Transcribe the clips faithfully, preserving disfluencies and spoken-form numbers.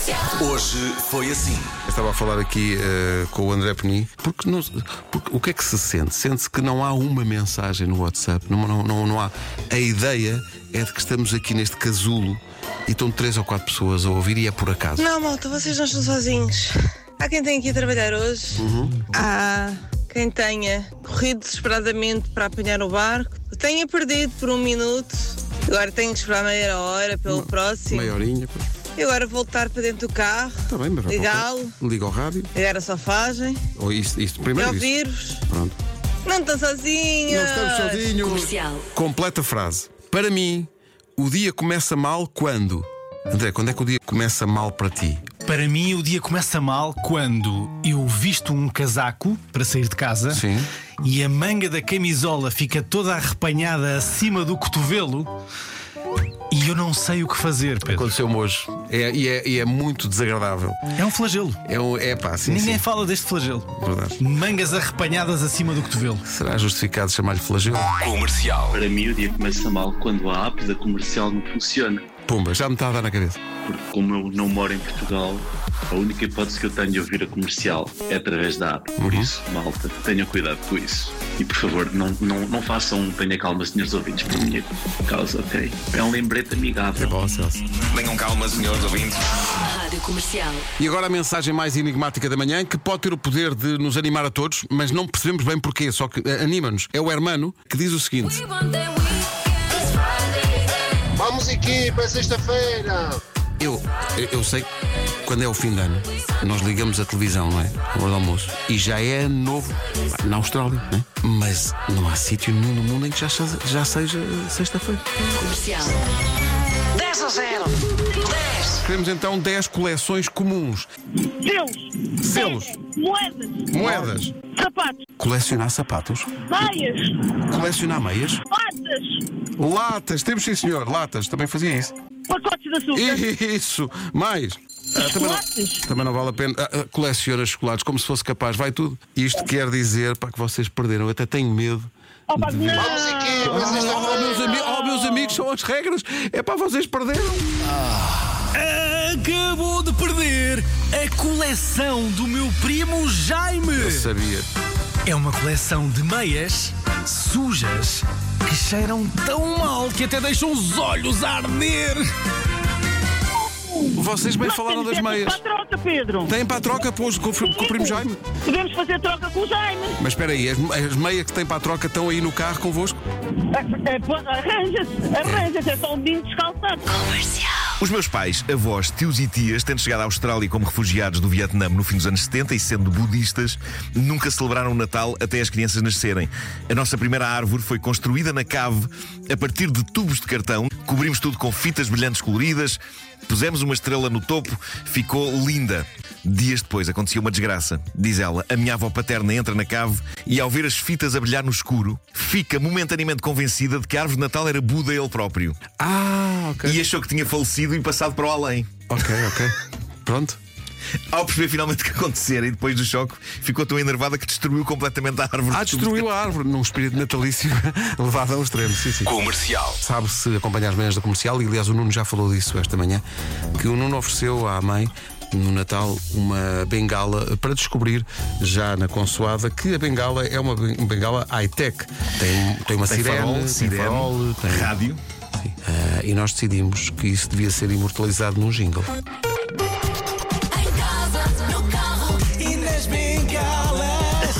Hoje foi assim. Estava a falar aqui uh, com o André Peni, porque, não, porque o que é que se sente? Sente-se que não há uma mensagem no WhatsApp, não, não, não, não há. A ideia é de que estamos aqui neste casulo e estão três ou quatro pessoas a ouvir e é por acaso. Não, malta, vocês não estão sozinhos. Há quem tenha que ir trabalhar hoje. Uhum. Há quem tenha corrido desesperadamente para apanhar o barco. Tenha perdido por um minuto. Agora tenho que esperar meia hora pelo Uma, próximo. Meia horinha, pois. E agora voltar para dentro do carro. Está bem, mas vai ligá-lo. Liga ao rádio. Ligar a sofagem. Ou isto, isto E primeiro isso. ouvir-vos. Pronto. Não estão sozinhos. Não estamos sozinhos. Comercial. Completa frase. Para mim, o dia começa mal quando? André, quando é que o dia começa mal para ti? Para mim, o dia começa mal quando eu visto um casaco para sair de casa. Sim. E a manga da camisola fica toda arrepanhada acima do cotovelo e eu não sei o que fazer, Pedro. Aconteceu-me hoje. É, e, é, e é muito desagradável. É um flagelo. É, um, é pá, sim, Ninguém sim. fala deste flagelo. Verdade. Mangas arrepanhadas acima do cotovelo. Será justificado chamar-lhe flagelo? Comercial. Para mim, o dia começa mal quando a app da comercial não funciona. Pumba, já me está a dar na cabeça. Porque, como eu não moro em Portugal, a única hipótese que eu tenho de ouvir a comercial é através da app. Por isso, malta, tenham cuidado com isso. E, por favor, não, não, não façam um tenha calma, senhores ouvintes, por minha causa, ok? É um lembrete amigável. É bom, Celso. Tenham calma, senhores ouvintes. Rádio Comercial. E agora a mensagem mais enigmática da manhã, que pode ter o poder de nos animar a todos, mas não percebemos bem porquê, só que eh, anima-nos. É o Hermano que diz o seguinte: Vamos, equipa, é sexta-feira. Eu, eu, eu sei que quando é o fim de ano, nós ligamos a televisão, não é? A hora do almoço. E já é ano novo na Austrália, não é? Mas não há sítio nenhum no mundo em que já, já seja sexta-feira. Comercial. dez a zero. dez. Queremos então dez coleções comuns. Selos, Selos, moedas, moedas, sapatos, colecionar sapatos, meias, colecionar meias, latas, latas, temos sim senhor, latas, também fazia isso. pacotes de açúcar, Isso, mais. Ah, também, não, chocolates. também não vale a pena. Ah, ah, coleciona chocolates como se fosse capaz, vai tudo. Isto quer dizer para que vocês perderam. Eu até tenho medo. Opa, de ver. não. Vamos, equipa, é Oh, sexta-feira. meus ami- oh, meus amigos, são as regras. É para vocês perderam. Acabou de perder a coleção do meu primo Jaime. Eu sabia. É uma coleção de meias sujas que cheiram tão mal que até deixam os olhos a arder. Vocês bem Nós falaram temos das essas meias. para a troca, Pedro. Têm para a troca com, os- com, o fr- com o primo Jaime. Podemos fazer troca com o Jaime. Mas espera aí, as, as meias que têm para a troca estão aí no carro convosco? É, é, pô, Arranja-se, arranja-se, é só um menino descalçado. Os meus pais, avós, tios e tias, tendo chegado à Austrália como refugiados do Vietnã no fim dos anos setenta e sendo budistas, nunca celebraram o Natal até as crianças nascerem. A nossa primeira árvore foi construída na cave a partir de tubos de cartão. Cobrimos tudo com fitas brilhantes coloridas, pusemos uma estrela no topo, ficou linda. Dias depois aconteceu uma desgraça. Diz ela, a minha avó paterna entra na cave e ao ver as fitas a brilhar no escuro, fica momentaneamente convencida de que a árvore de Natal era Buda ele próprio. Ah, ok. E achou que tinha falecido e passado para o além. Ok, ok. Pronto. Ao perceber finalmente o que acontecera e depois do choque, ficou tão enervada que destruiu completamente a árvore. Ah, destruiu a árvore num espírito natalício levado ao extremo. Sim, sim. Comercial. Sabe-se acompanhar as manhãs da comercial, e aliás o Nuno já falou disso esta manhã, que o Nuno ofereceu à mãe no Natal uma bengala para descobrir já na consoada que a bengala é uma ben- bengala high-tech. Tem, tem uma Tem sirene, farol, tem sirene, farol, tem rádio. Sim. Ah, e nós decidimos que isso devia ser imortalizado num jingle. Em casa, no carro e nas bengalas.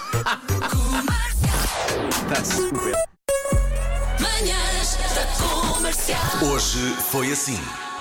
Está super. Manhãs da Comercial. Hoje foi assim.